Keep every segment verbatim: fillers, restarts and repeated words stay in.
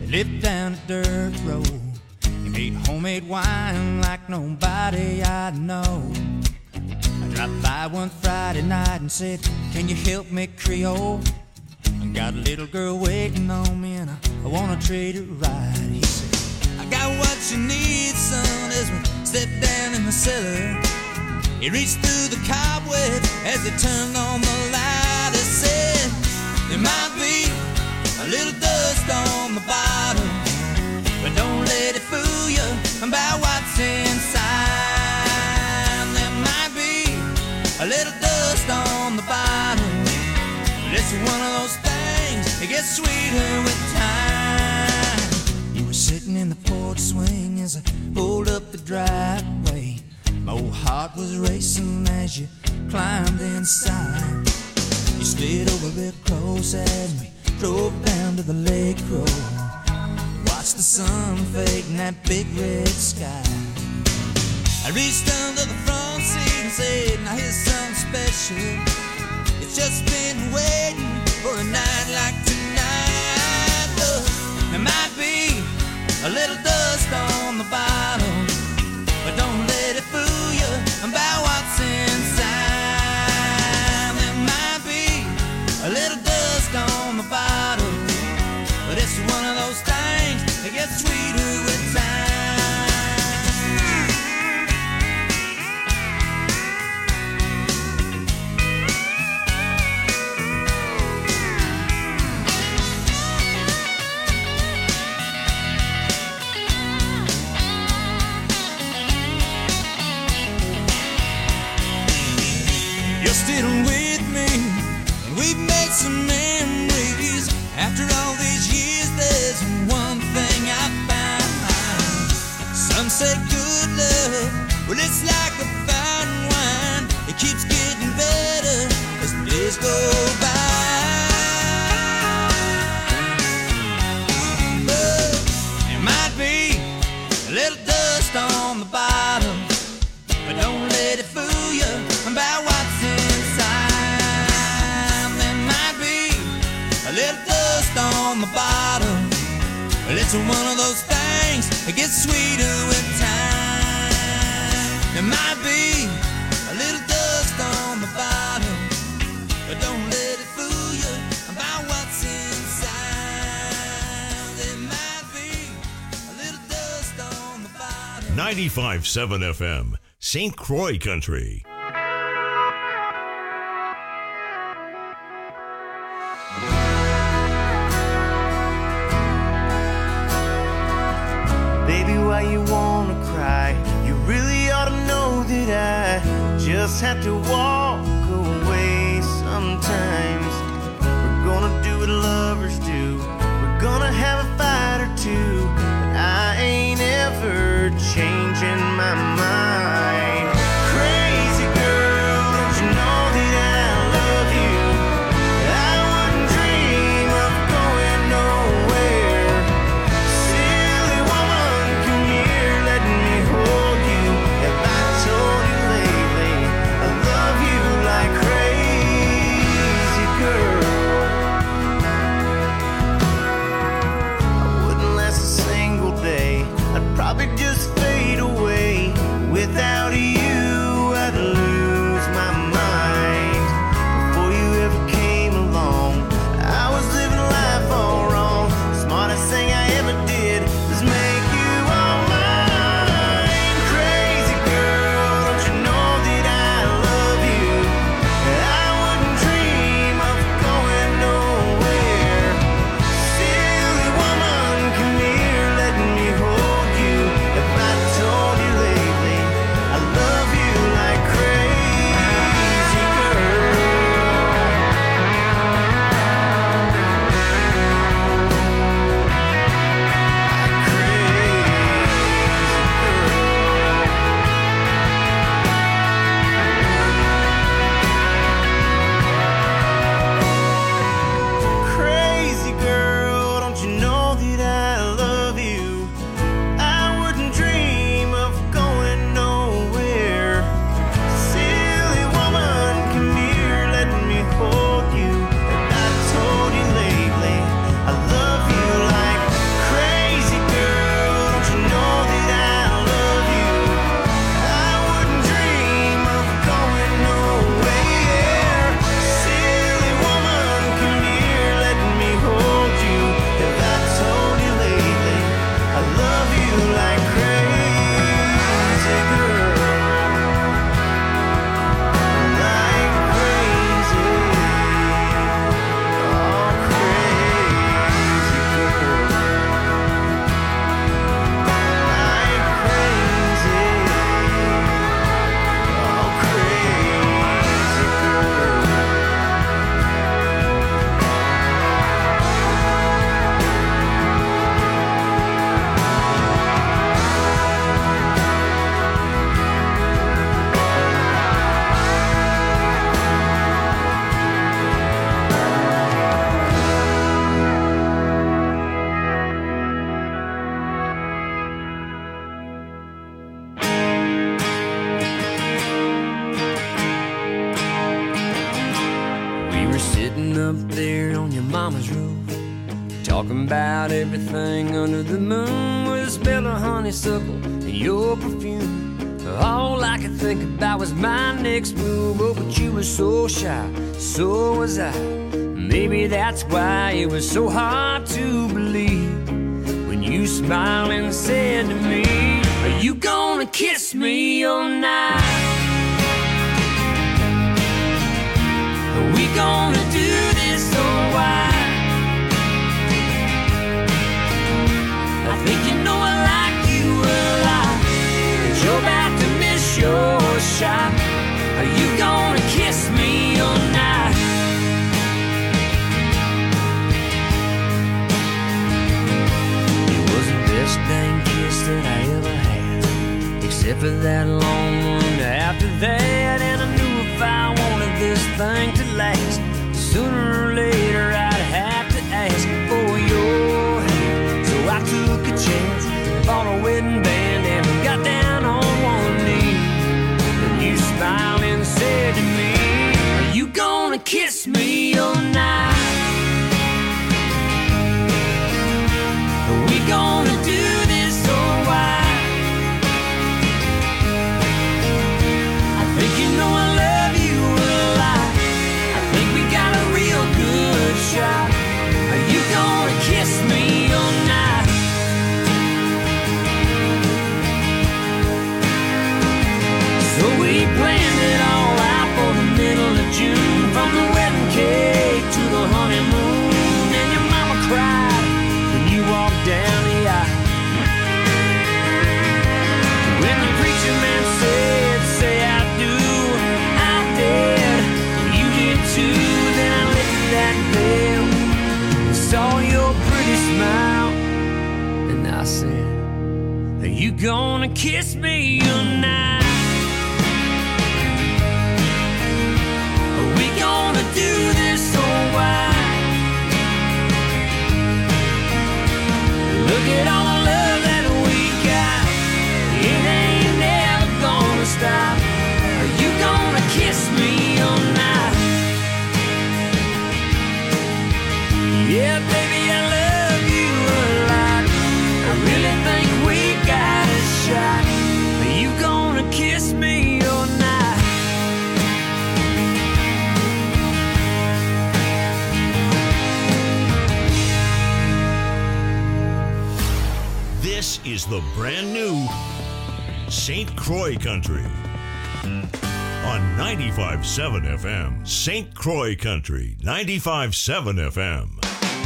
lived down a dirt road. He made homemade wine like nobody I know. I dropped by one Friday night and said, can you help me, Creole? I got a little girl waiting on me and I, I wanna treat her right. He said, I got what you need, son, as we stepped down in the cellar. He reached through the cobweb as he turned on the light. He said, there might be a little dust on the bottom, but don't let it fool you about what's inside. There might be a little dust on the bottom, but it's one of those things that gets sweeter with time. You were sitting in the porch swing as I pulled up the driveway. My old heart was racing as you climbed inside. You slid over real close as we drove down to the lake road. Watched the sun fade in that big red sky. I reached under the front seat and said, now here's something special. It's just been waiting for a night like tonight. Look, there might be a little dust on the bottom, but don't let it fool you about what's inside. There might be a little dust on the bottom, but it's one of those things that gets sweeter with time. You're still with me, and we've made some memories. After all these years, there's one thing I found. Some say good love, well, it's like a fine wine. It keeps getting better as the days go by. But there might be a little dust on the bottom, but don't let it fool you about what's inside. There might be a little dust on the bottom, but it's one of those things that gets sweeter with time. There might be a little dust on the bottom, but don't let it fool you about what's inside. There might be a little dust on the bottom. ninety-five point seven F M, Saint Croix Country. Baby, why you wanna cry? You really ought to know that I just have to walk away sometimes. We're gonna do what lovers do. We're gonna have a fight or two, but I ain't ever changing my mind. Crazy girl, don't you know that I love you? I wouldn't dream of going nowhere. Silly woman, come here, let me hold you. Have I told you lately I love you like crazy girl? I wouldn't last a on your mama's roof, talking about everything under the moon with a smell of honeysuckle and your perfume. All I could think about was my next move. Oh, but you were so shy, so was I. Maybe that's why it was so hard to believe when you smiled and said to me, are you gonna kiss me all night? Are we gonna do this or why? I think you know I like you a lot, but you're about to miss your shot. Are you gonna kiss me all night? It was the best dang kiss that I ever had, except for that long one after that. And I knew if I wanted this thing to last, sooner or later I'd have to ask for your hand. So I took a chance, bought a wedding band, and got down on one knee. And you smiled and said to me, are you gonna kiss me all night? Are we gonna do this or why? I think you know I love you a lot. I think we got a real good shot. Are you gonna kiss me all night? So we planned it all out for the middle of June, from the wedding cake to the honeymoon. And your mama cried when you walked down the aisle. When the preacher man said, say I do, I did, you did too. Then I lifted that veil, saw your pretty smile, and I said, are you gonna kiss me tonight? Are we gonna do this or why? Look at all the love that we got, it ain't never gonna stop. Are you gonna kiss me all night? Yeah, baby, I love you a lot. I really think we got a shot. Are you gonna kiss me all night? This is the brand new Saint Croix Country on ninety-five point seven F M. Saint Croix Country, ninety-five point seven F M.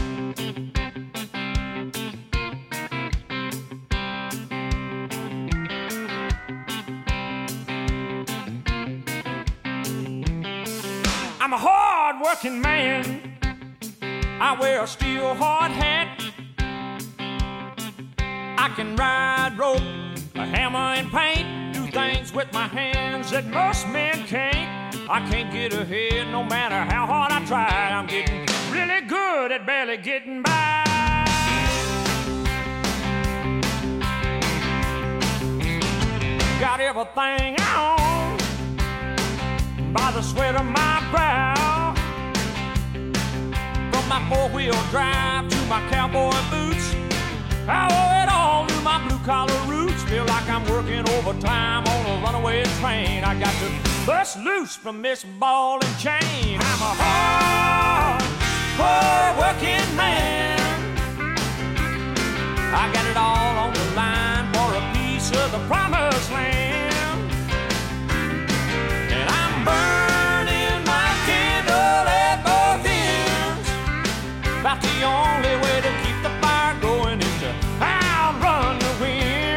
I'm a hard-working man. I wear a steel hard hat. I can ride rope, a hammer and paint, do things with my hands that most men can't. I can't get ahead no matter how hard I try. I'm getting really good at barely getting by. Got everything I own by the sweat of my brow. From my four-wheel drive to my cowboy boots, I owe it all to my blue-collar roots. Feel like I'm working overtime on a runaway train. I got to bust loose from this ball and chain. I'm a hard, hard-working man. I got it all on the line for a piece of the promised land. And I'm burning my candle at both ends. About the only way to keep the fire going is to outrun the wind.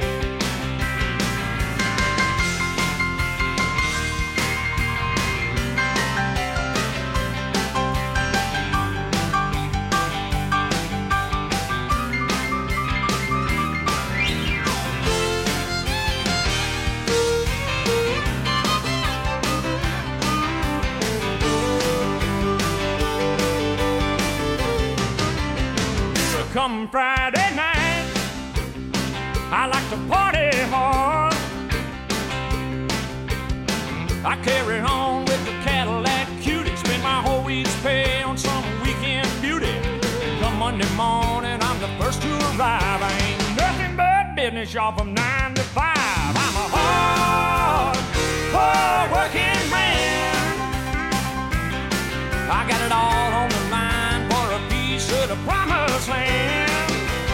Come Friday night, I like to party hard. I carry on with the Cadillac Cutie, spend my whole week's pay on some weekend Monday morning, I'm the first to arrive. I ain't nothing but business, y'all, from nine to five. I'm a hard, hard working man. I got it all on the line for a piece of the promised land.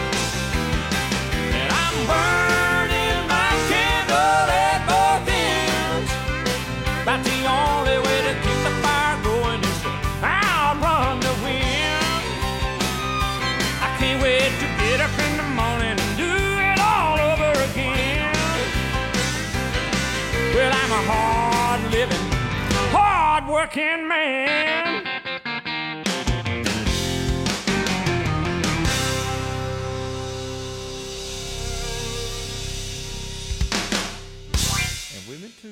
And I'm burning my candle at both ends. About the only way to keep the fire going is to outrun the wind. I can't wait to get up in the morning and do it all over again. Well, I'm a hard-living, hard-working man. And women too.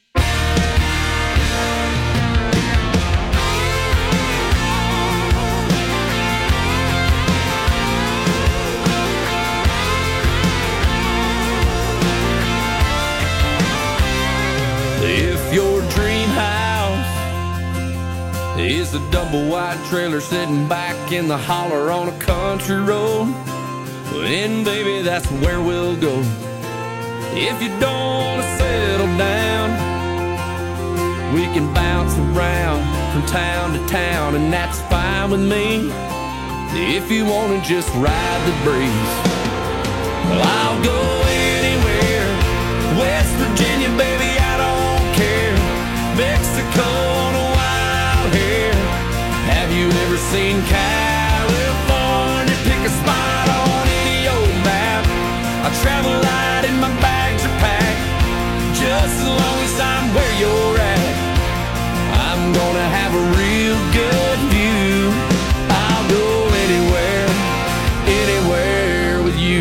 If your dream house is a double wide trailer sitting back in the holler on a country road, then baby, that's where we'll go. If you don't want to settle down, we can bounce around from town to town, and that's fine with me. If you want to just ride the breeze, well, I'll go anywhere. West Virginia, baby, I don't care. Mexico on a wild hair. Have you ever seen California? Pick a spot on any old map. I travel light and my bags are packed. Just as long as I'm where you're at, I'm gonna have a real good view. I'll go anywhere, anywhere with you.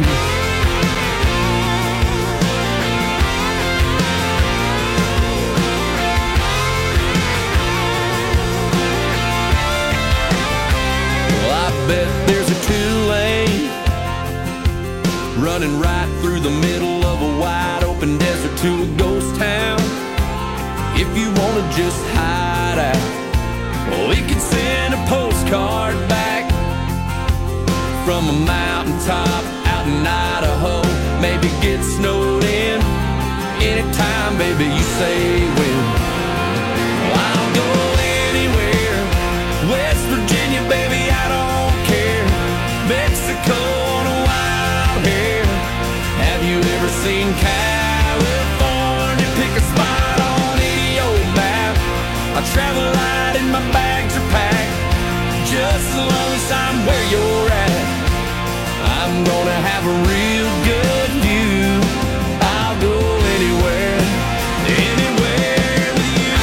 Bet there's a two-lane running right through the middle of a wide open desert to a ghost town. If you want to just hide out, well, we could send a postcard back from a mountaintop out in Idaho. Maybe get snowed in anytime, baby, you say when. Well, I'll go anywhere. West Virginia, baby, I don't Mexico on a wild hair. Have you ever seen California? Pick a spot on any old map. I travel light and my bags are packed. Just as long as I'm where you're at, I'm gonna have a real good view. I'll go anywhere, anywhere with you.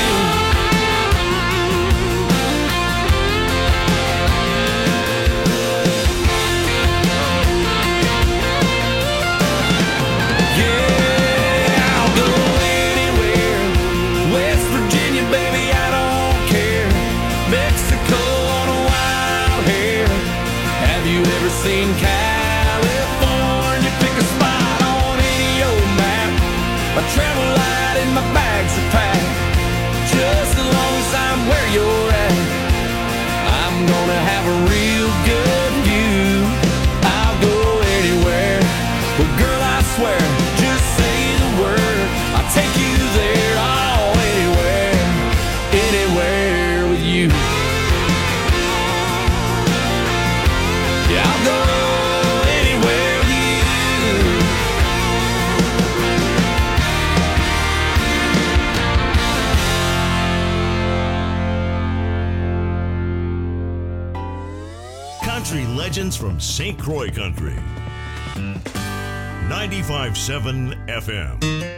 Seen California, pick a spot on any old map. I travel light and my bags are packed. Just as long as I'm where you're at, I'm gonna have a real good view. I'll go anywhere. Well, girl, I swear, just say the word, I'll take you there. Oh, anywhere, anywhere with you. Yeah, I'll go anywhere with you. Country legends from Saint Croix Country. ninety-five point seven F M.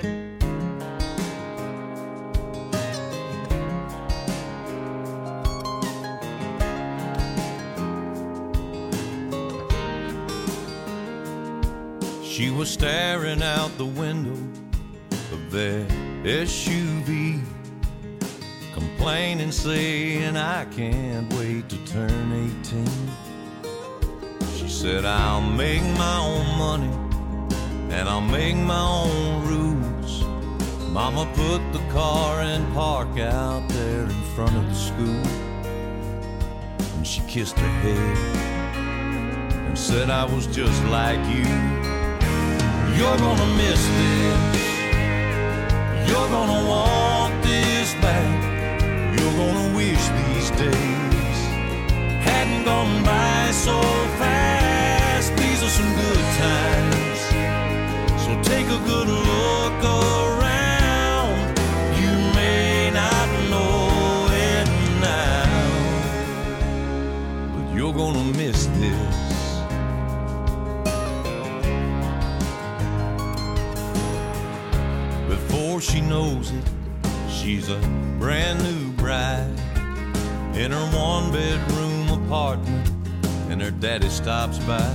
She was staring out the window of that S U V, complaining, saying, I can't wait to turn eighteen. She said, I'll make my own money and I'll make my own rules. Mama put the car in park out there in front of the school, and she kissed her head and said I was just like you. You're gonna miss this. You're gonna want this back. You're gonna wish these days hadn't gone by so fast. These are some good times, so take a good look around. You may not know it now, but you're gonna miss this. Before she knows it, she's a brand new bride in her one-bedroom apartment, and her daddy stops by.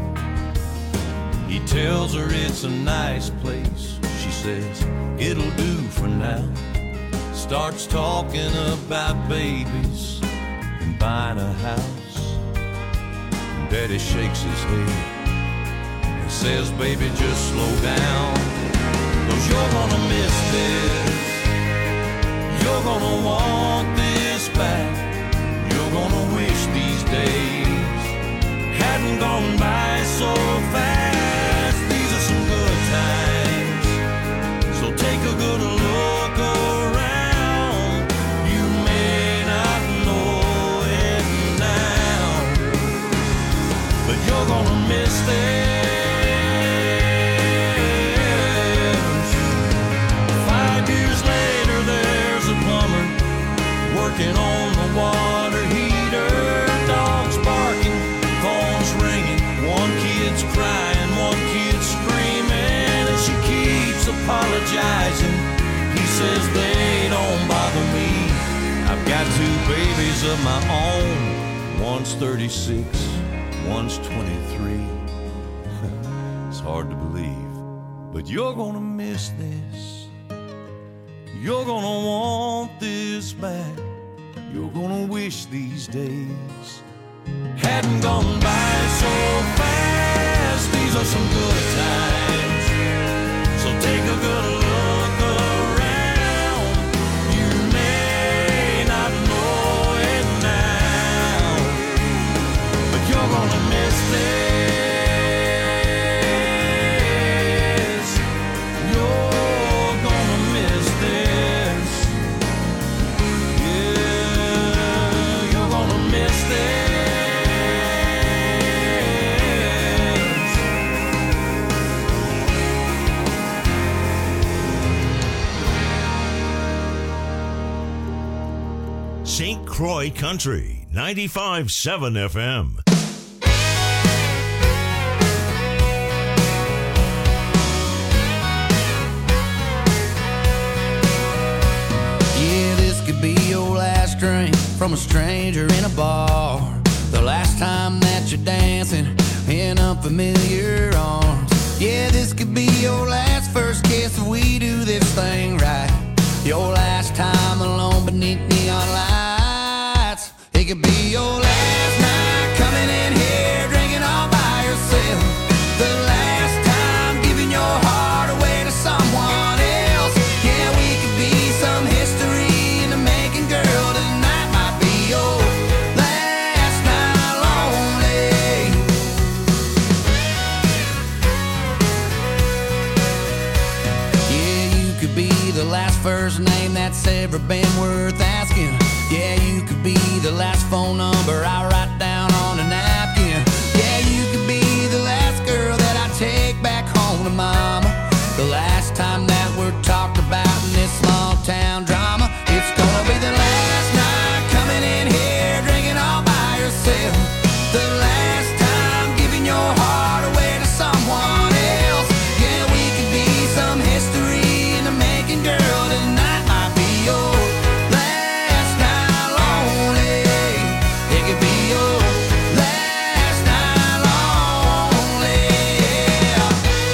He tells her it's a nice place. She says, it'll do for now. Starts talking about babies and buying a house. And Daddy shakes his head and says, baby, just slow down, 'cause you're gonna miss this. You're gonna want this back. You're gonna wish these days hadn't gone by so fast. These are some good times, so take a good look around. You may not know it now, but you're gonna miss this. Five years later, there's a plumber working on the water heater. Dogs barking, phones ringing, one kid's crying, one kid's screaming, and she keeps apologizing. He says they don't bother me. I've got two babies of my own. One's thirty-six, one's twenty-three. It's hard to believe, but you're gonna miss this. You're gonna want this back. You're gonna wish these days hadn't gone by so fast. These are some good times, so take a good look around. You may not know it now, but you're gonna miss this. You're gonna miss this. Yeah, you're gonna miss this. Saint Croix Country, ninety-five point seven F M. Yeah, this could be your last drink from a stranger in a bar. The last time that you're dancing in unfamiliar arms. Yeah, this could be your last first kiss if we do this thing right. Your last time alone beneath neon lights. It could be your last night coming in here drinking all by yourself. The last time giving your heart away to someone else. Yeah, we could be some history in the making, girl. Tonight might be your last night lonely. Yeah, you could be the last first name that's ever been worth asking. Yeah, you could be the last phone number I write down on a napkin. Yeah, you could be the last girl that I take back home to mama. The last time that we're talked about in this small town drama. It's gonna be the last night coming in here drinking all by yourself. The last time giving your heart away to someone else. Yeah, we could be some history in the making, girl. Tonight might be your last night lonely. It could be your last night lonely. Yeah.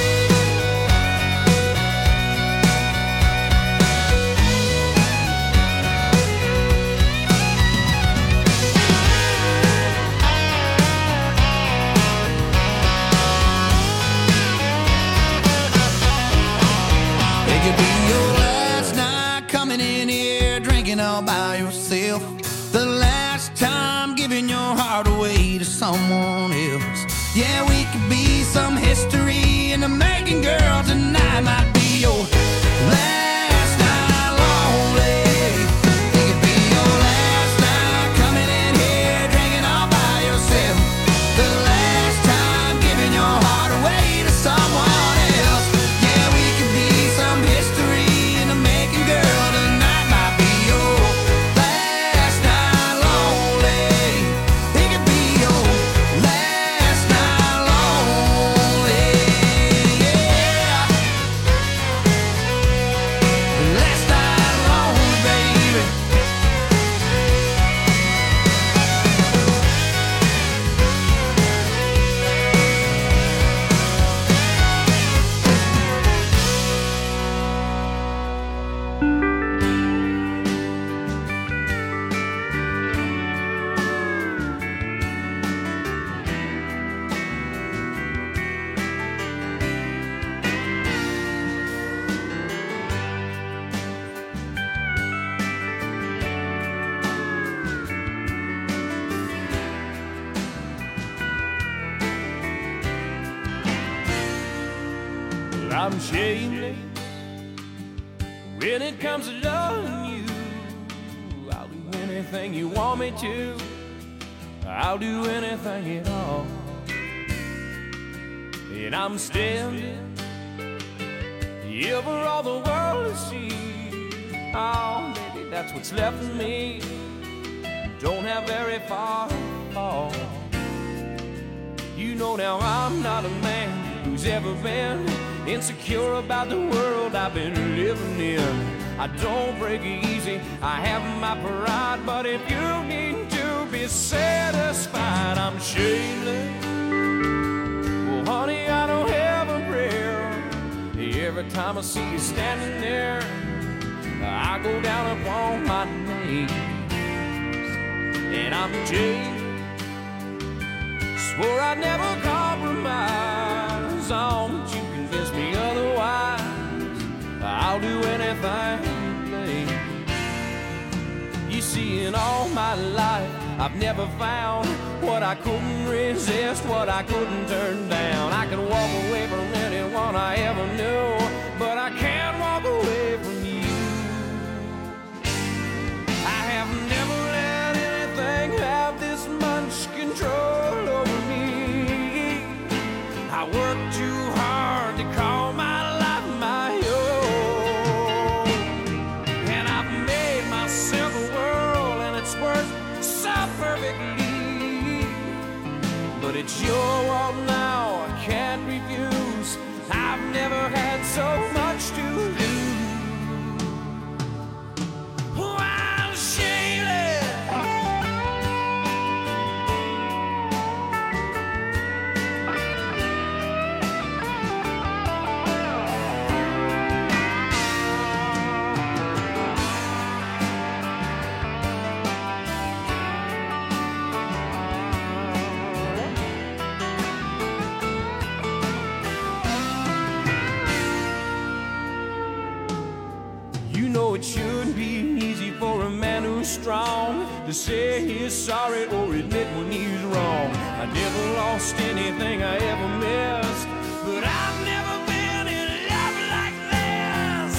It could be your last night coming in here drinking all by yourself. The last time giving your heart away to someone else. Yeah, we could be some history in the making, girl. Tonight might be your last night lonely. It could be your last night coming in here drinking all by yourself. The last time giving your heart away to someone else. Yeah, we could be some history in the making, girl. Tonight might be your last night lonely. It could be your last night lonely. Yeah, last night lonely, baby. Well, I'm shameless when it comes to loving you. I'll do anything you want me to. I'll do anything at all. And I'm standing here for all the world to see. Oh, baby, that's what's left of me. Don't have very far to fall. You know now I'm not a man who's ever been insecure about the world I've been living in. I don't break easy, I have my pride, but if you need to be satisfied, I'm shameless. Well, honey, I don't have a prayer. Every time I see you standing there, I go down upon my knees. And I'm Jay, swore I'd never compromise. Oh, but you convince me otherwise. I'll do anything you please. You see, in all my life, I've never found what I couldn't resist, what I couldn't turn down. I can walk away from anyone I ever knew, but I can't walk away from you. I have never let anything have this much control over me. I work too hard to call my life my own, and I've made myself a world, and it's worked so perfectly. But it's your world now, I can't refuse. I've never had so much to lose. Oh, I'm shameless. You know it shouldn't be easy for a man who's strong to say he's sorry or admit when he's wrong. I never lost anything I ever missed, but I've never been in love like this.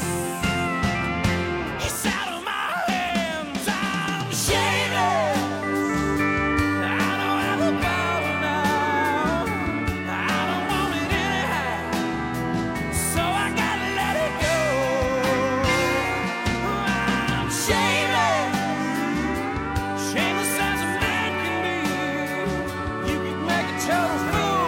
It's out of my hands, I'm shameless. I don't have a power now, I don't want it anyhow, so I gotta let it go. I'm shameless, shameless as a man can be. You can make a total fool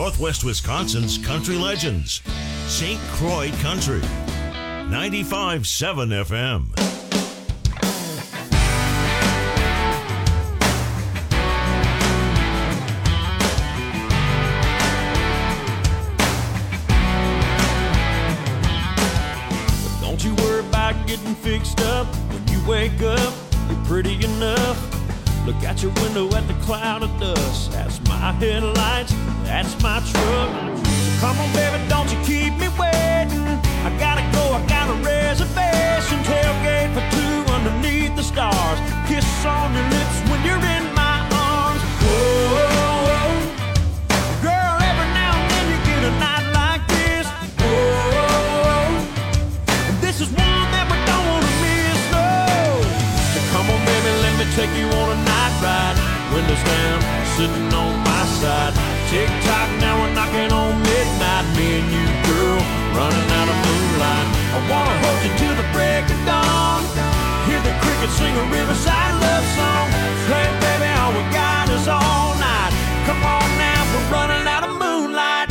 Northwest Wisconsin's country legends. Saint Croix Country. ninety-five point seven F M. Don't you worry about getting fixed up. When you wake up, you're pretty enough. Look out your window at the cloud of dust. That's my headlights, that's my truck. So come on, baby, don't you keep me waiting. I gotta go, I got a reservation. Tailgate for two underneath the stars. Kiss on your lips when you're in my arms. Whoa, girl, every now and then you get a night like this. Whoa, and this is one that we don't wanna miss, no. So come on, baby, let me take you on a night ride. Windows down, sitting on my side. Tick-tock, now we're knocking on midnight. Me and you, girl, running out of moonlight. I wanna hold you till the break of dawn. Hear the crickets sing a riverside love song. Hey, baby, all we got is all night. Come on now, we're running out of moonlight.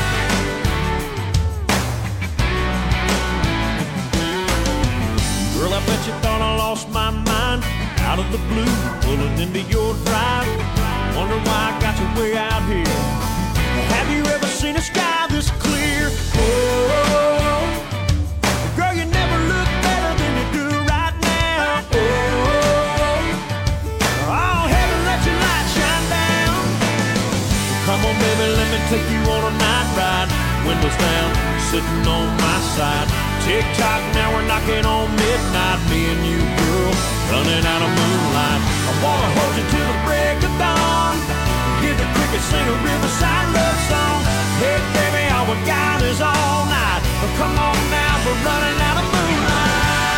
Girl, I bet you thought I lost my mind. Out of the blue, pulling into your drive. Wonder why I got you way out here. Have you ever seen a sky this clear? Oh, girl, you never look better than you do right now. Oh, oh, heaven, let your light shine down. Come on, baby, let me take you on a night ride. Windows down, sitting on my side. Tick-tock, now we're knocking on midnight. Me and you, girl, running out of moonlight. I wanna hold you till the break of dawn. Hear the crickets sing a riverside love song. Hey, baby, all we got is all night. But come on now, we're running out of moonlight.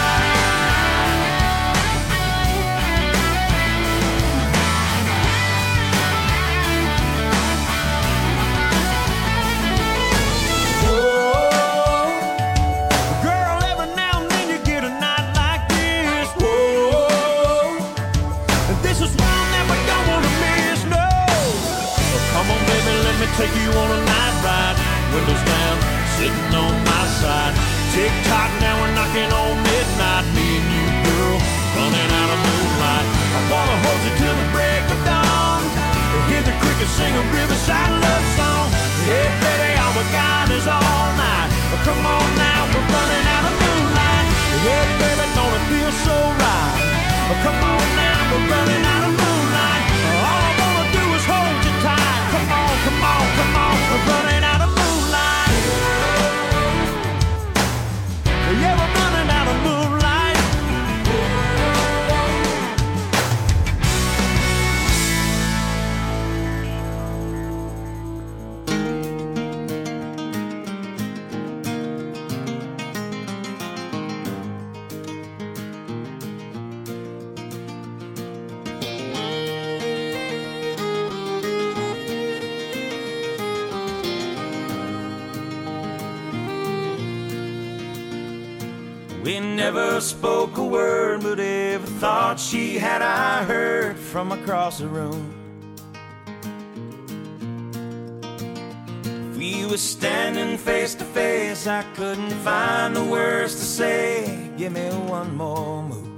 Take you on a night ride, windows down, sitting on my side. Tick-tock, now we're knocking on midnight. Me and you, girl, running out of moonlight. I wanna hold you till the break of dawn. Hear the crickets sing a riverside love song. Hey, baby, all we got is all night. But come on now, we're running out of moonlight. Hey, baby, don't it feel so right? But come on now, we're running out of moonlight. All I wanna do is hold you tight. Come on, come on, come on, we're running out of moonlight. Yeah, we're running out of moonlight. We never spoke a word, but every thought she had I heard from across the room. If we were standing face to face, I couldn't find the words to say. Give me one more move.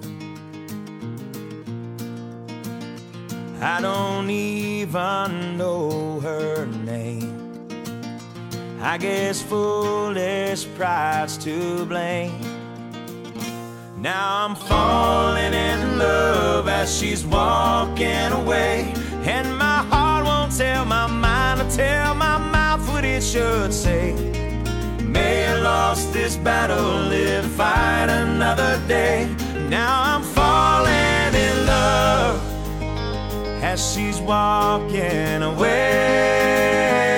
I don't even know her name. I guess foolish pride's to blame. Now I'm falling in love as she's walking away, and my heart won't tell my mind to tell my mouth what it should say. May have lost this battle, live, fight another day. Now I'm falling in love as she's walking away.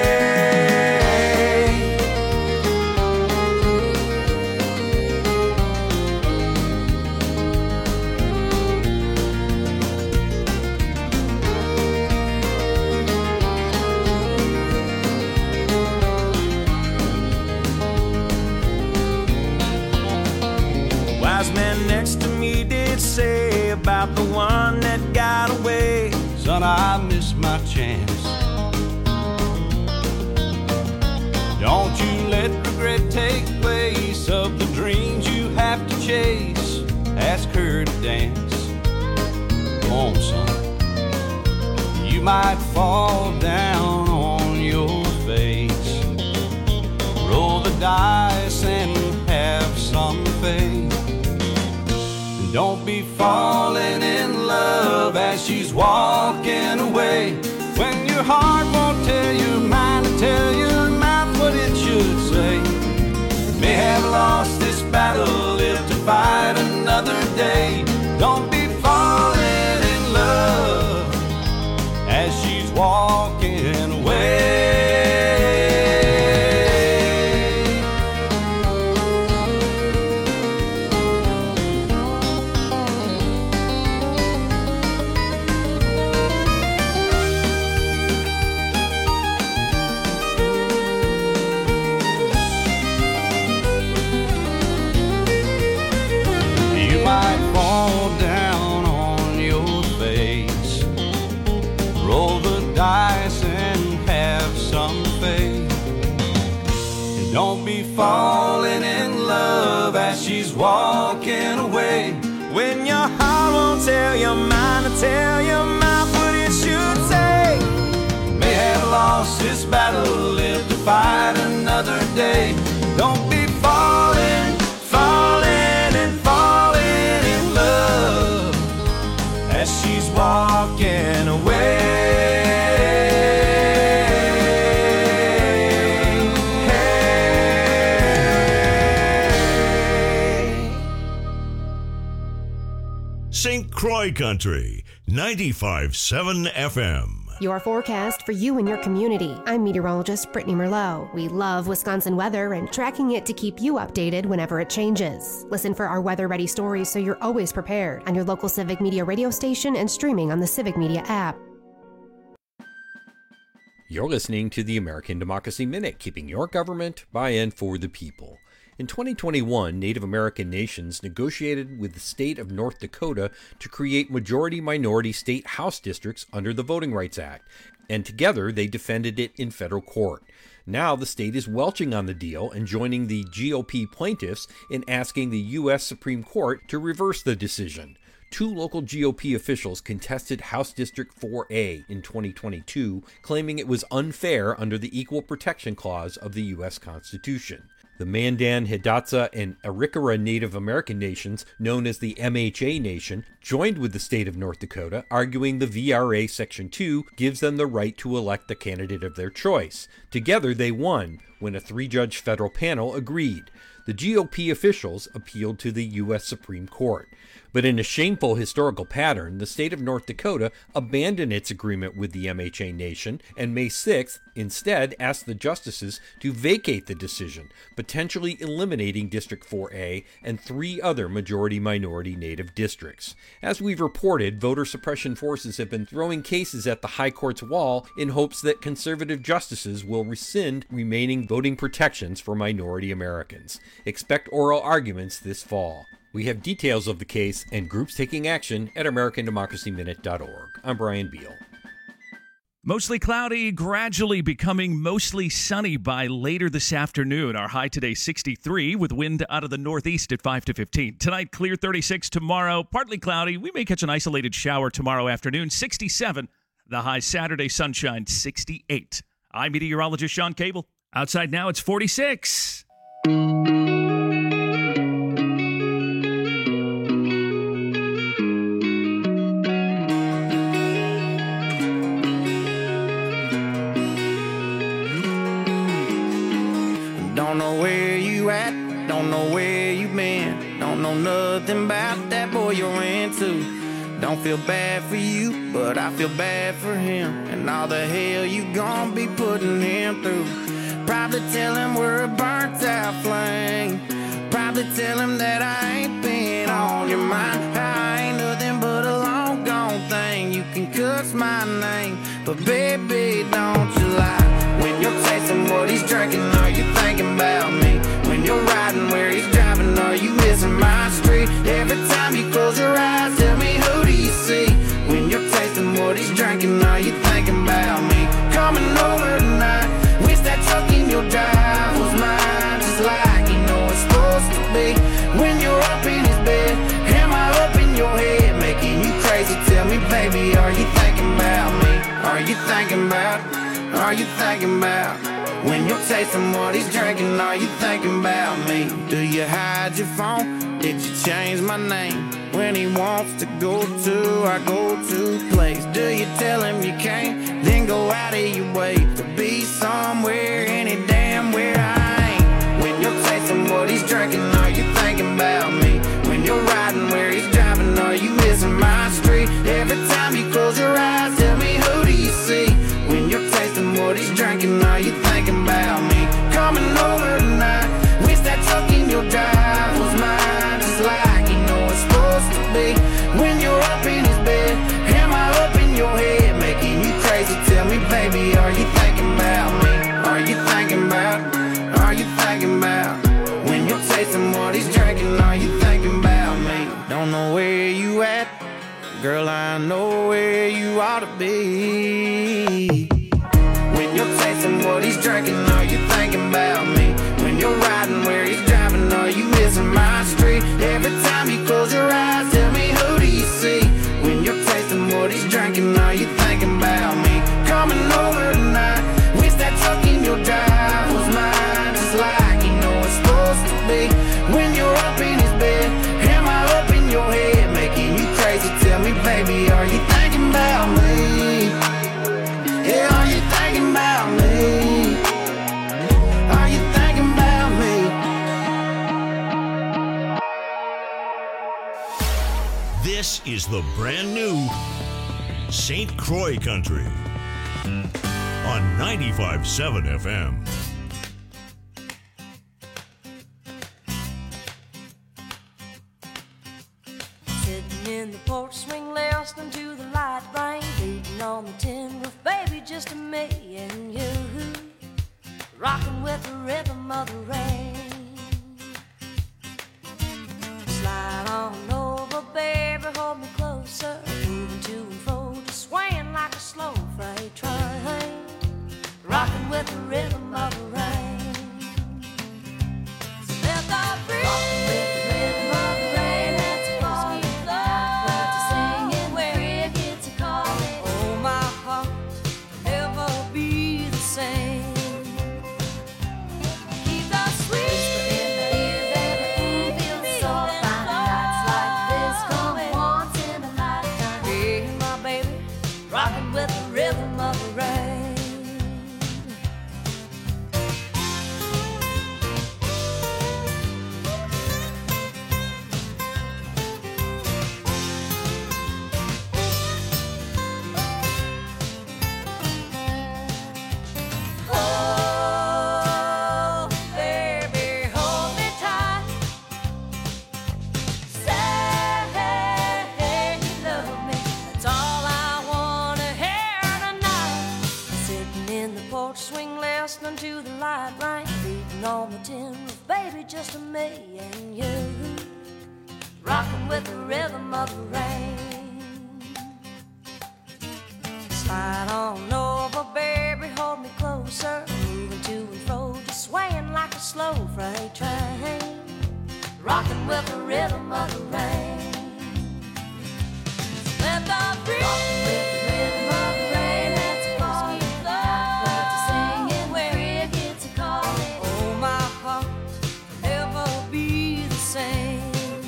Wise man next to me did say about the one that got away, son, I missed my chance. Don't you let regret take place of the dreams you have to chase. Ask her to dance. Come on, son. You might fall down on your face. Roll the dice and have some faith. And don't be falling in love as she's walking away. When your heart won't tell your mind to tell your mouth what it should say. May have lost this battle, live to fight another day. Don't be falling in love as she's walking away. Don't be falling in love as she's walking away. When your heart won't tell your mind to tell your mouth what it should say. May have lost this battle, live to fight another day. Don't be falling, falling and falling in love as she's walking away. Saint Croix Country, ninety-five point seven F M. Your forecast for you and your community. I'm meteorologist Brittany Merlot. We love Wisconsin weather and tracking it to keep you updated whenever it changes. Listen for our weather-ready stories so you're always prepared on your local Civic Media radio station and streaming on the Civic Media app. You're listening to the American Democracy Minute, keeping your government by and for the people. In twenty twenty-one, Native American nations negotiated with the state of North Dakota to create majority-minority state House districts under the Voting Rights Act, and together they defended it in federal court. Now the state is welching on the deal and joining the G O P plaintiffs in asking the U S Supreme Court to reverse the decision. Two local G O P officials contested House District four A in twenty twenty-two, claiming it was unfair under the Equal Protection Clause of the U S Constitution. The Mandan, Hidatsa, and Arikara Native American nations, known as the M H A Nation, joined with the state of North Dakota, arguing the V R A Section two gives them the right to elect the candidate of their choice. Together they won, when a three-judge federal panel agreed. The G O P officials appealed to the U S Supreme Court. But in a shameful historical pattern, the state of North Dakota abandoned its agreement with the M H A Nation, and May sixth instead asked the justices to vacate the decision, potentially eliminating District four A and three other majority-minority Native districts. As we've reported, voter suppression forces have been throwing cases at the High Court's wall in hopes that conservative justices will rescind remaining voting protections for minority Americans. Expect oral arguments this fall. We have details of the case and groups taking action at American Democracy Minute dot org. I'm Brian Beal. Mostly cloudy, gradually becoming mostly sunny by later this afternoon. Our high today sixty-three with wind out of the northeast at five to fifteen. Tonight, clear thirty-six. Tomorrow, partly cloudy. We may catch an isolated shower tomorrow afternoon, sixty-seven. The high Saturday, sunshine, sixty-eight. I'm meteorologist Sean Cable. Outside now, it's forty-six. Don't know where you at, don't know where you been. Don't know nothing about that boy you're into. Don't feel bad for you, but I feel bad for him, and all the hell you gon' be putting him through. Probably tell him we're a burnt out flame. Probably tell him that I ain't been on your mind. I ain't nothing but a long gone thing. You can cuss my name, but baby, don't you lie. When you're tasting what he's drinking, are you thinking about me? When you're riding where he's driving, are you missing my street? Every time you close your eyes, tell me, who do you see? When you're tasting what he's drinking, are you thinking about me? Coming over tonight, wish that truck in your drive. Tell me, baby, are you thinking about me? Are you thinking about, are you thinking about when you're tasting what he's drinking? Are you thinking about me? Do you hide your phone? Did you change my name? When he wants to go to our go-to place, do you tell him you can't? Then go out of your way to be somewhere, any damn where I ain't. When you're tasting what he's drinking, are you thinking about me? When you're riding where he's driving, are you missing my street? Every time you close your eyes, tell me, who do you see? When you're tasting what he's drinking, are you thinking about me? Coming over tonight, wish that truck in your drive was mine, just like you know it's supposed to be. When you're up in his bed, am I up in your head, making you crazy? Tell me, baby, are you thinking about me? Are you thinking about, are you thinking about when you're tasting what he's drinking? Are you thinking about me? Don't know where you at, girl, I know where you ought to be. When you're tasting what he's drinking, are you thinking about me? When you're riding where he's driving, are you missing my street? Every time you close your eyes, tell me, who do you see? When you're tasting what he's drinking, are you thinking about me? Coming over tonight, wish that truck in your drive was mine, just like you know it's supposed to be. When you're up in his bed, am I up in your head, making you crazy? Tell me, baby, are you thinking about me? Yeah, are you thinking about me? Are you thinking about me? This is the brand new Saint Croix Country on ninety-five point seven F M. Sitting in the porch swing, listening to the light rain beating on the tin roof, baby, just me and you, rocking with the rhythm of the rain. Slide on over, baby, hold me closer, moving to and fro, just swaying like a slow freight train, rocking with the rhythm of the rain. So let the breeze rocking with the rhythm of the rain. Let's fall in love to singing where it gets a calling. Oh, my heart will never be the same. Keep the sweet whisper in the ear, baby, feel so fine. Nights like this come once in a lifetime. Hey, my baby, rocking with the rhythm of the rain. Oh, baby, hold me tight. Say you love me. That's all I wanna hear tonight. Sitting in the porch swing, listening to the light rain beating on the tin roof, baby, just me and you, rocking with the rhythm of the rain. Slide on over, baby, hold me closer, moving to and fro, just swaying like a slow freight train, rocking with the rhythm of the rain. Let the breeze rocking with the rhythm of the rain. Let's fall in love to singing where it gets a calling. Oh, my heart will never be the same.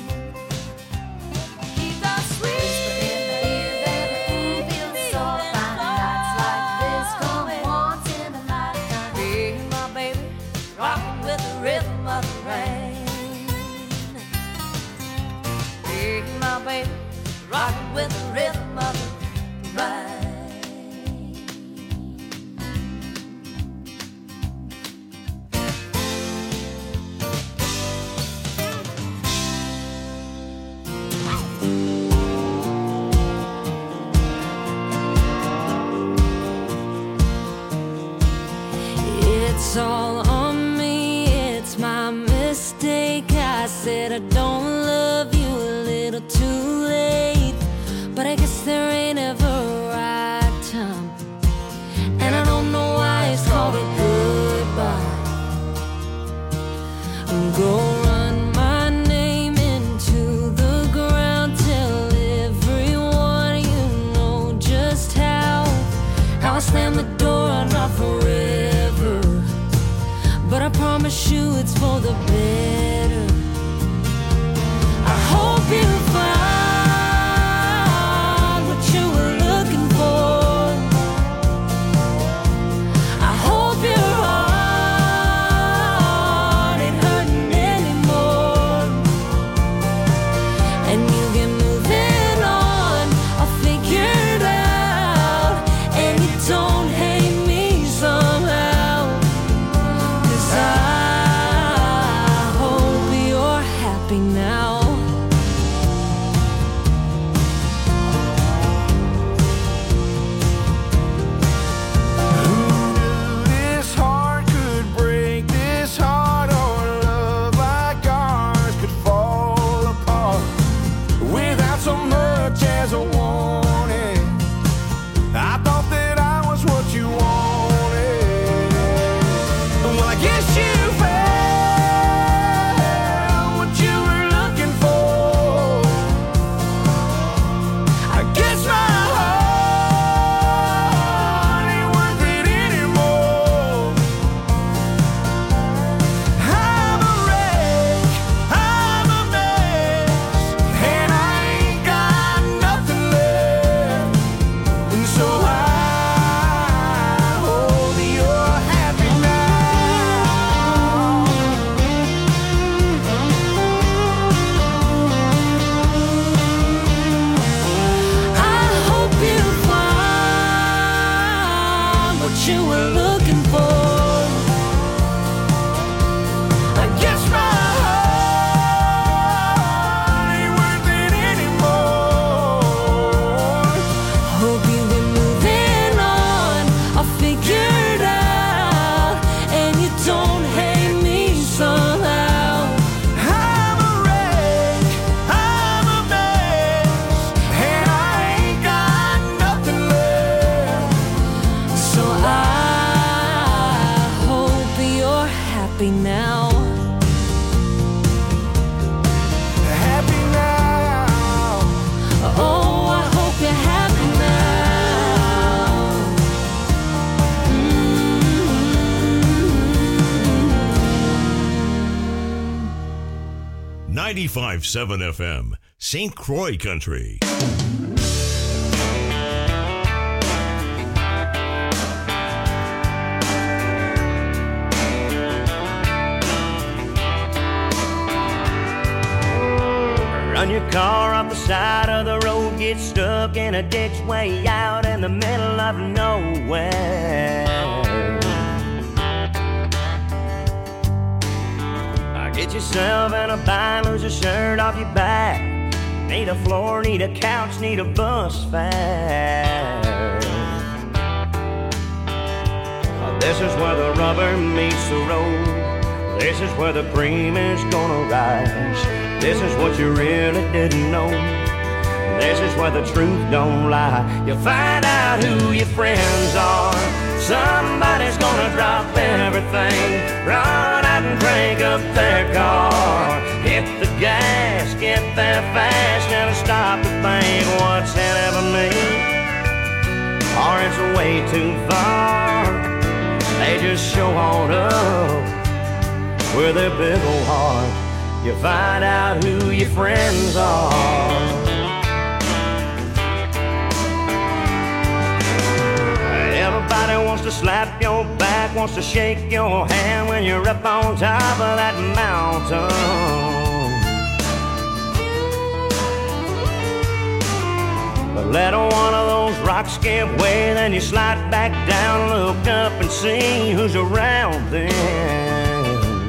Keep the sweet whisper in the ear, baby, feel so fine. Nights like this come once in a lifetime. Hey, my baby, rocking with the rhythm of the rain. Hey, my baby, rocking with the rhythm of the rain. It's all on me, it's my mistake. I said I don't love you a little too late, but I guess there ain't ever a right time, and I don't know why it's called a goodbye. Go run my name into the ground, tell everyone ninety-five point seven F M, Saint Croix Country. Run your car off the side of the road, get stuck in a ditch way out in the middle of nowhere. Get yourself in a bind, lose a shirt off your back. Need a floor, need a couch, need a bus fare. This is where the rubber meets the road. This is where the cream is gonna rise. This is what you really didn't know. This is where the truth don't lie. You find out who your friends are. Somebody's gonna drop everything, run out and crank up their car. Hit the gas, get there fast, never stop to think what's in it for me, or it's way too far. They just show on up with their big old heart. You find out who your friends are. Everybody wants to slap your back, wants to shake your hand when you're up on top of that mountain. But let one of those rocks give way, then you slide back down, look up and see who's around then.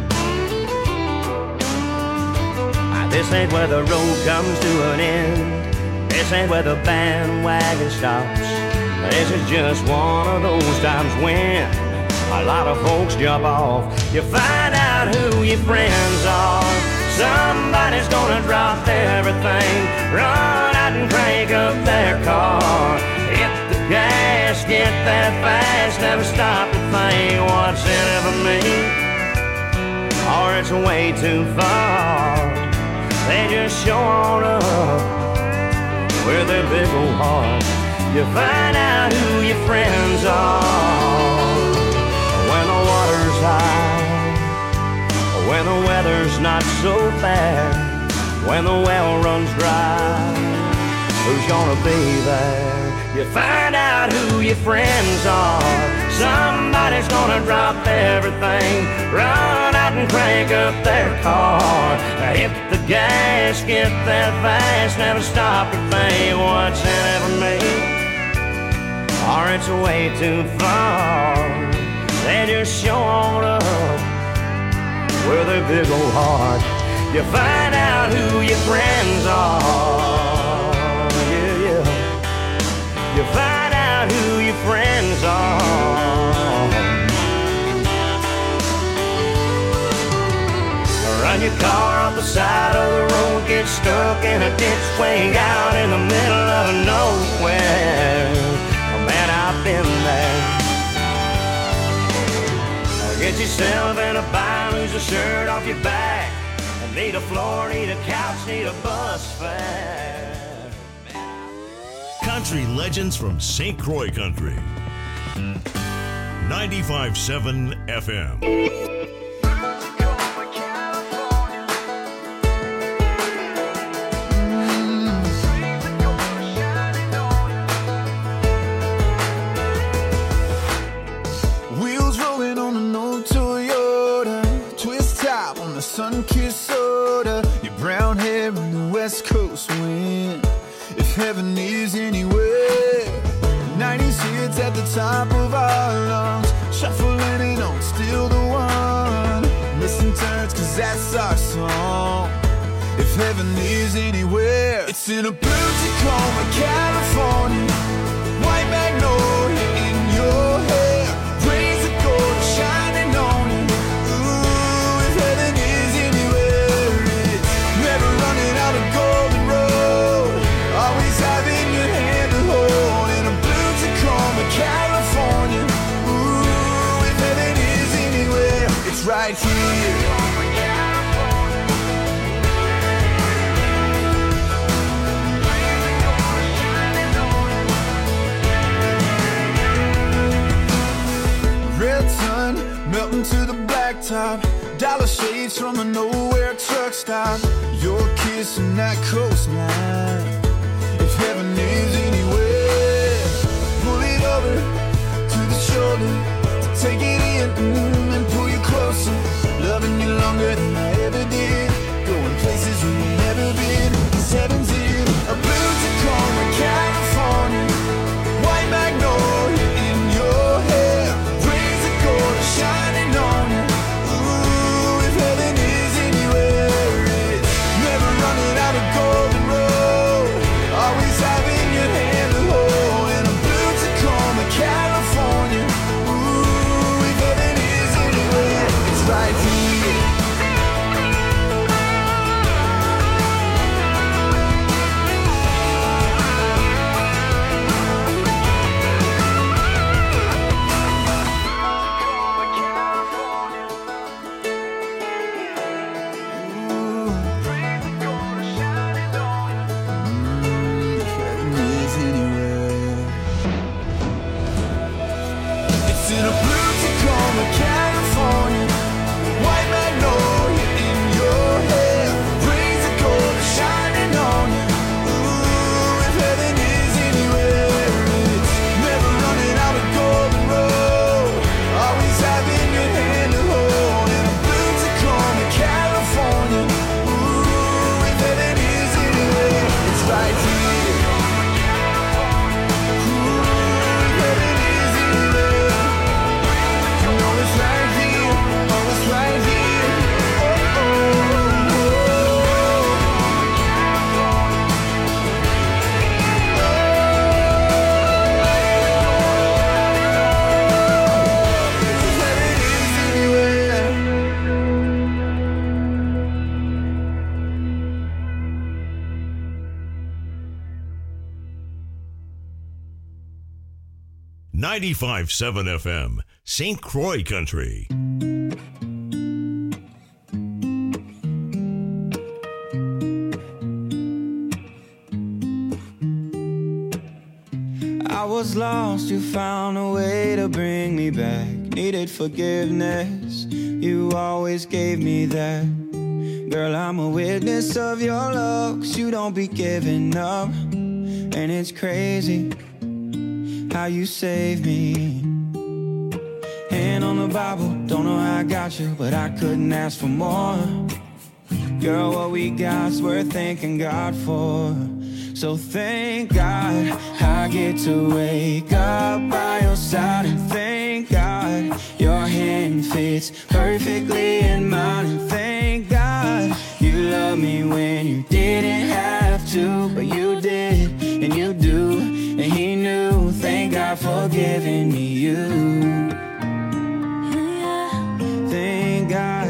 This ain't where the road comes to an end. This ain't where the bandwagon stops. This is just one of those times when a lot of folks jump off. You find out who your friends are. Somebody's gonna drop everything, run out and crank up their car. Hit the gas, get there fast, never stop to think what's in it for me, or it's way too far. They just show on up with their big old heart. You find out who your friends are when the water's high, when the weather's not so bad, when the well runs dry. Who's gonna be there? You find out who your friends are. Somebody's gonna drop everything, run out and crank up their car. Hit the gas, get there fast, never stop to think what's in it for me, or it's way too far. They just show on up with their big old heart. You find out who your friends are. Yeah, yeah. You find out who your friends are. Run your car off the side of the road, get stuck in a ditch way out in the middle of nowhere. Man, I've been there. Get yourself in a bind, lose a shirt off your back. Need a floor, need a couch, need a bus fare. Country legends from Saint Croix Country. ninety-five point seven F M. Sun-kissed soda, your brown hair in the West Coast wind. If heaven is anywhere, nineties hits at the top of our lungs, shuffling it on, still the one. Missing turns, cause that's our song. If heaven is anywhere, it's in a blue Tacoma, California. White magnolia in your hair, rays of gold shining on you. Ooh, if heaven is golden road, always having your hand to hold in a blue Tacoma, California. Ooh, if heaven is anywhere, it's right here. Red sun melting to the blacktop, Dollar shades from a nowhere truck stop. Your kiss and that coastline. If heaven is anywhere, pull it over to the shoulder, take it in mm, and pull you closer. Loving you longer than I ever did, going places we've never been. Cause heaven's in a blue Tacoma, California, white magnolia in your hair, rays of gold are shining on you. Ooh, if heaven is anywhere, it's never running out of golden road, always having your hand to hold. In a blue Tacoma, California, ooh, if heaven is anywhere, it's right here. ninety-five point seven F M, Saint Croix Country. I was lost, you found a way to bring me back. Needed forgiveness, you always gave me that. Girl, I'm a witness of your love, 'cause you don't be giving up. And it's crazy how you saved me. Hand on the Bible, don't know how I got you, but I couldn't ask for more. Girl, what we got's worth thanking God for. So thank God I get to wake up by your side, and thank God your hand fits perfectly in mine, and thank God you love me when you didn't have to, but you did, and you do, and he knew. Thank God for giving me you. Thank God,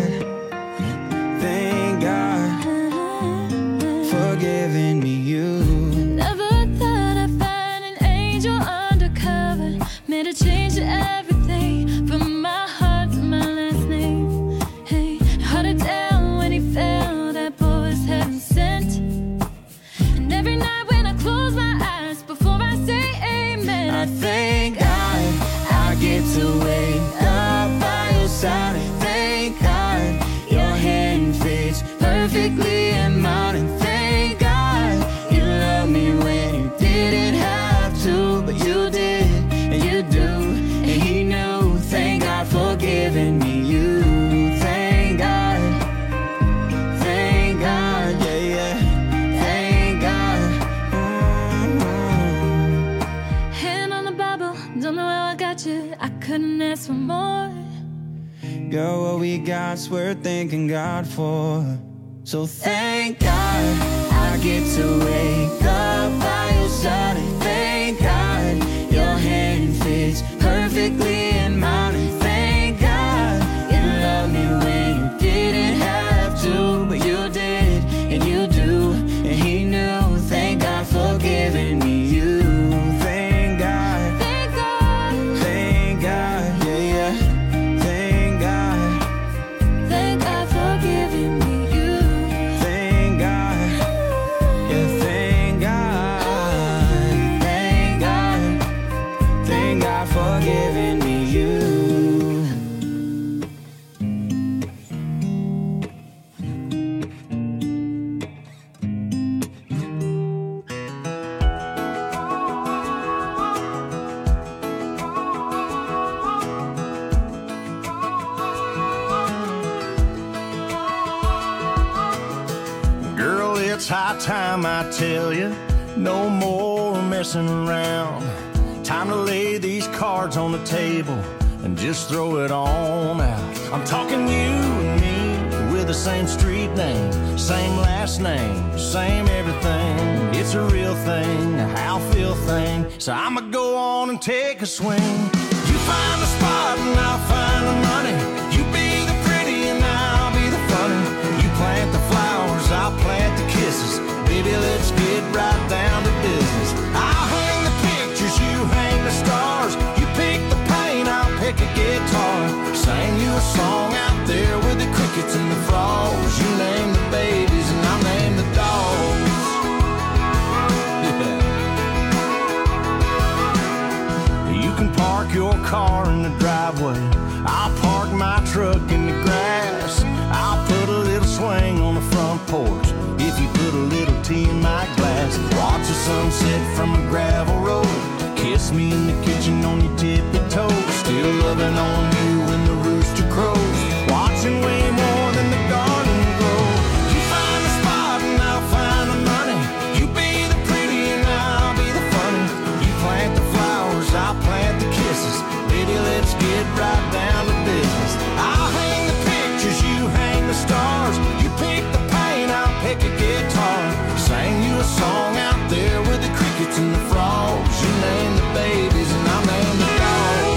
thank God for giving me you. Never thought I'd find an angel undercover, made a change to everything, from my heart to my last name. Hey, hard it down when he fell, that boy was heaven sent. And every night when I close my eyes before I say amen, I thank God I get to wake up by your side, and thank God your hand fits perfectly in mine, and thank God you love me when you didn't have to, but you did, and you do, and he knew. Thank God for giving me you. Thank God, thank God, yeah, yeah, thank God. Mm-hmm. hand on the Bible, don't know how I got you, I couldn't ask for more. Girl, what we got's worth thanking God for. So thank God I get to wake up by your side, and thank God your hand fits perfectly in mine, and thank God you love me when you didn't have to, but you did, and you do, and he knew. Thank God for giving me you. Thank God, Thank God, thank God, yeah, yeah, thank God, thank God for giving me you. thank God, yeah, thank God, time, I tell you, no more messing around. Time to lay these cards on the table and just throw it on out. I'm talking you and me with the same street name, same last name, same everything. It's a real thing, a how feel thing. So I'ma go on and take a swing. You find the spot and I'll find the money. You be the pretty and I'll be the funny. You plant the flowers, I'll plant the kisses. Baby, let's get right down to business. I'll hang the pictures, you hang the stars. You pick the paint, I'll pick a guitar. Sing you a song out there with the crickets and the frogs. You name the babies and I'll name the dogs. Yeah. You can park your car in the driveway. I'll park my truck in the grass. I'll put a little swing on the front porch. If you put a little tea in my glass, watch the sunset from a gravel road. Kiss me in the kitchen on your tippy toes. Still loving on you when the rooster crows. Watching way more than the garden grow. You find the spot and I'll find the money. You be the pretty and I'll be the funny. You plant the flowers, I'll plant the kisses. Baby, let's get right down to business. I'll hang the pictures, you hang the stars. You pick the paint, I'll pick a guitar. Sing you a song out there with the crickets and the frogs. You name the babies and I'll name the dogs.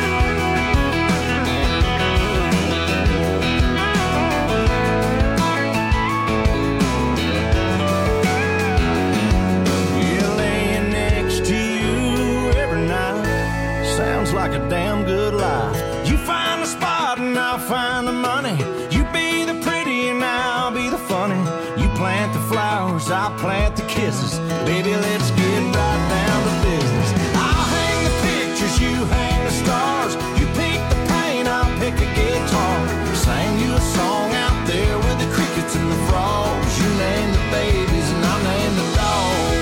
Yeah, laying next to you every night sounds like a damn good life. You find the spot and I'll find the money. You be the pretty and I'll be the funny. You plant the flowers, I'll plant the kisses. Baby, let's get right down to business. I'll hang the pictures, you hang the stars. You pick the paint, I'll pick a guitar. Sing you a song out there with the crickets and the frogs. You name the babies and I'll name the dogs.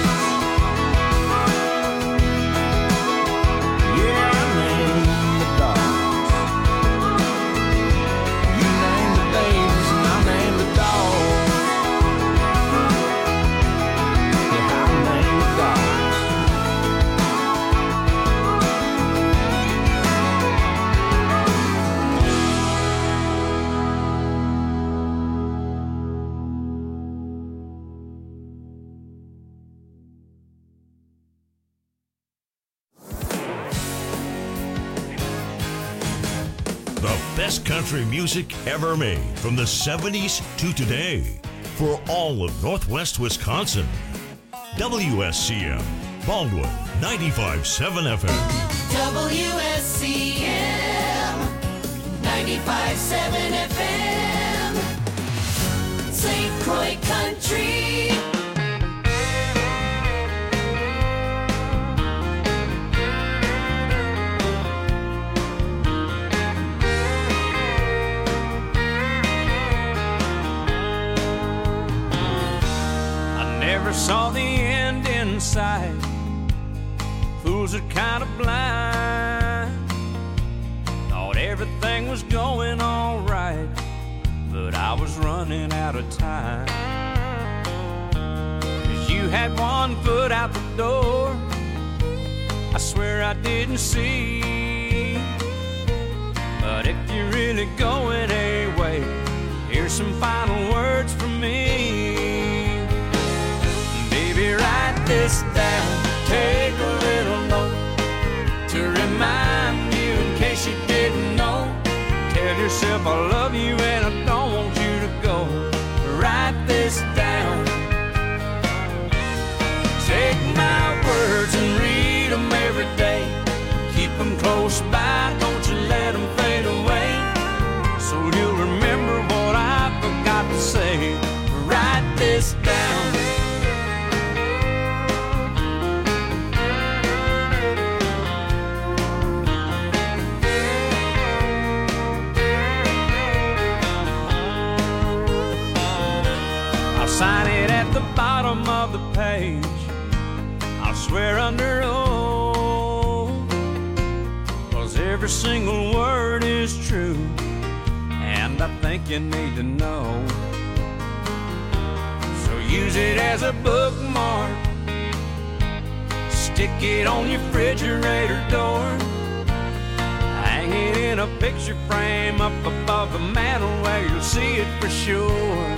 Yeah, I name the dogs. You name the babies and I'll name the dogs. Yeah, I'll name the dogs. The best country music ever made from the seventies to today for all of Northwest Wisconsin. W S C M, Baldwin, ninety-five point seven F M. W S C M ninety-five point seven F M, Saint Croix Country. Never saw the end in sight. Fools are kind of blind. Thought everything was going all right, but I was running out of time. 'Cause you had one foot out the door, I swear I didn't see. But if you're really going away, here's some final words from me. Baby, write this down, take a little note to remind you in case you didn't know. Tell yourself I love you and I don't want you to go. Write this down. Take my words and read them every day. Keep them close by, don't you let them fade away. So you'll remember what I forgot to say. Write this down. Sign it at the bottom of the page. I'll swear under oath, 'cause every single word is true, and I think you need to know. So use it as a bookmark. Stick it on your refrigerator door. Hang it in a picture frame up above the mantel where you'll see it for sure.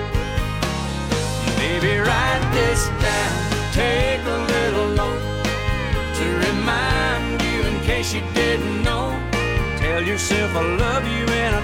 Maybe write this down, take a little note to remind you in case you didn't know. Tell yourself I love you and I